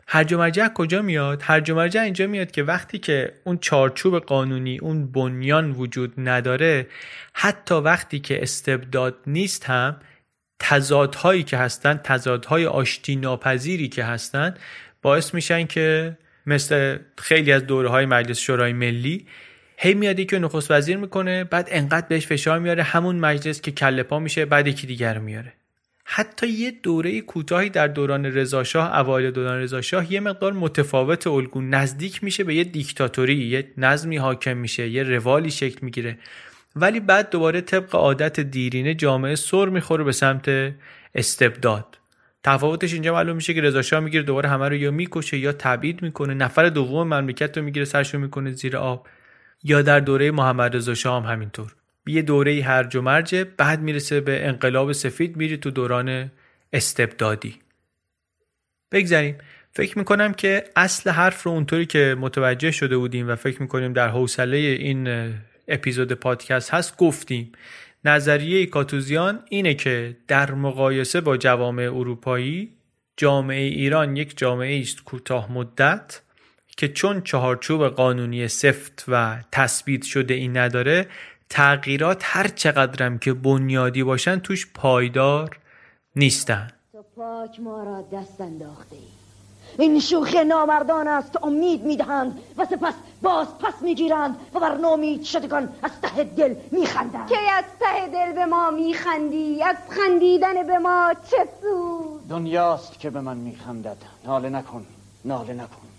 هرج و مرج کجا میاد؟ هرج و مرج اینجا میاد که وقتی که اون چارچوب قانونی، اون بنیان وجود نداره، حتی وقتی که استبداد نیست هم تضادهایی که هستن، تضادهای آشتی ناپذیری که هستن، باعث میشن که مثل خیلی از دوره‌های مجلس شورای ملی هی میاد که نخست وزیر میکنه، بعد انقدر بهش فشار میاره همون مجلس که کله پا میشه، بعد یکی دیگر میاره. حتی یه دوره کوتاهی در دوران رضاشاه، اوایل دوران رضاشاه، یه مقدار متفاوت الگو، نزدیک میشه به یه دیکتاتوری، یه نظمی حاکم میشه، یه روالی شکل میگیره، ولی بعد دوباره طبق عادت دیرینه جامعه سر میخوره به سمت استبداد. تفاوتش اینجا معلوم میشه که رضاشاه میگیره دوباره همه رو یا میکشه یا تبعید میکنه، نفر دوم مملکت رو میگیره سرشو میکنه زیر آب، یا در دوره محمد رضا شاه هم همینطور. یه دوره هرج و مرج، بعد میرسه به انقلاب سفید، میره تو دوران استبدادی. بگذاریم. فکر میکنم که اصل حرف رو اونطوری که متوجه شده بودیم و فکر میکنیم در حوصله این اپیزود پادکست هست گفتیم. نظریه کاتوزیان اینه که در مقایسه با جوامع اروپایی، جامعه ایران یک جامعه است کوتاه مدت که چون چهارچوب قانونی سفت و تثبیت شده این نداره، تغییرات هر چقدرم که بنیادی باشن توش پایدار نیستن. تو پاک ما را دست انداخته ای. این شوخی نامردان است که امید میدهند و سپس باز پس میگیرند و بر نومید شدگان از ته دل میخندند. که از ته دل به ما میخندی؟ از خندیدن به ما چه سود؟ دنیاست که به من میخندد. ناله نکن، ناله نکن.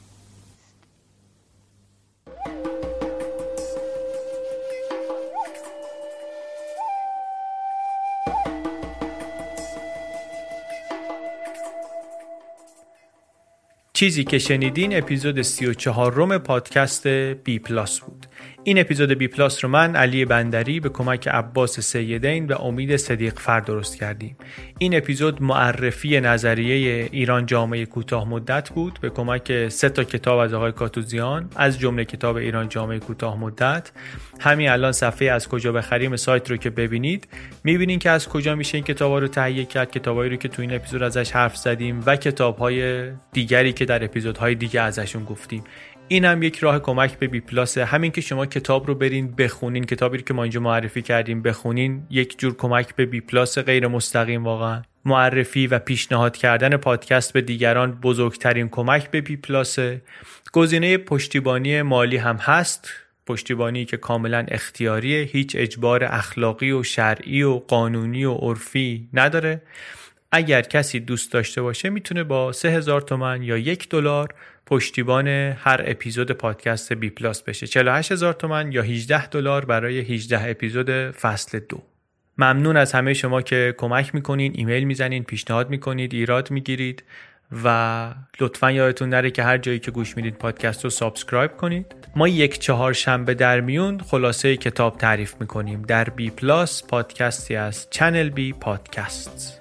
چیزی که شنیدین اپیزود 34 پادکست بی پلاس بود. این اپیزود بی پلاس رو من علی بندری به کمک عباس سیدین و امید صدیق فر درست کردیم. این اپیزود معرفی نظریه ایران جامعه کوتاه مدت بود به کمک 3 کتاب از آقای کاتوزیان، از جمله کتاب ایران جامعه کوتاه مدت. همین الان صفحه از کجا بخریم سایت رو که ببینید میبینین که از کجا میشه این کتابا رو تهیه کرد، کتابایی رو که تو این اپیزود ازش حرف زدیم و کتاب‌های دیگری که در اپیزودهای دیگه ازشون گفتیم. این هم یک راه کمک به بی پلاس. همین که شما کتاب رو برین بخونین، کتابی که ما اینجا معرفی کردیم بخونین، یک جور کمک به بی پلاس غیر مستقیم. واقعا معرفی و پیشنهاد کردن پادکست به دیگران بزرگترین کمک به بی پلاس. گزینه پشتیبانی مالی هم هست، پشتیبانی که کاملا اختیاریه، هیچ اجبار اخلاقی و شرعی و قانونی و عرفی نداره. اگر کسی دوست داشته باشه میتونه با 3000 تومان یا $1 پشتیبان هر اپیزود پادکست بی پلاس بشه. 48000 تومان یا $18 برای 18 اپیزود فصل 2. ممنون از همه شما که کمک میکنین، ایمیل میزنین، پیشنهاد میکنید، ایراد میگیرید و لطفاً یادتون نره که هر جایی که گوش میدید پادکست رو سابسکرایب کنید. ما 1 چهارشنبه در میون خلاصه کتاب تعریف میکنیم در بی پلاس، پادکستی از چنل بی پادکست.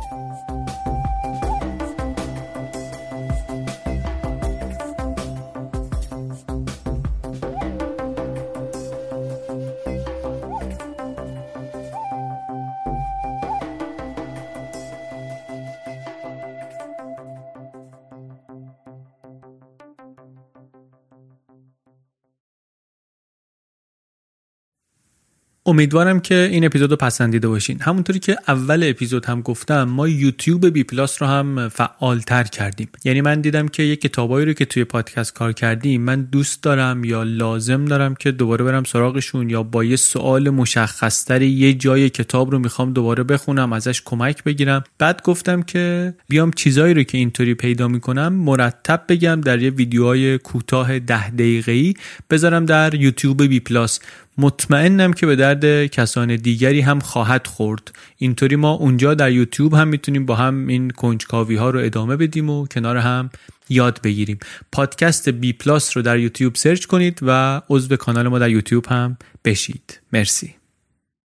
امیدوارم که این اپیزود رو پسندیده باشین. همونطوری که اول اپیزود هم گفتم، ما یوتیوب بی پلاس رو هم فعال‌تر کردیم. یعنی من دیدم که یک کتابایی رو که توی پادکست کار کردیم من دوست دارم یا لازم دارم که دوباره برم سراغشون، یا با یه سوال مشخص‌تر یه جای کتاب رو میخوام دوباره بخونم، ازش کمک بگیرم. بعد گفتم که بیام چیزایی رو که اینطوری پیدا میکنم مرتب بگم در یه ویدیوهای کوتاه 10 دقیقه‌ای بذارم در یوتیوب بی پلاس. مطمئنم که به درد کسان دیگری هم خواهد خورد. اینطوری ما اونجا در یوتیوب هم میتونیم با هم این کنجکاوی ها رو ادامه بدیم و کنار هم یاد بگیریم. پادکست بی پلاس رو در یوتیوب سرچ کنید و عضو کانال ما در یوتیوب هم بشید. مرسی.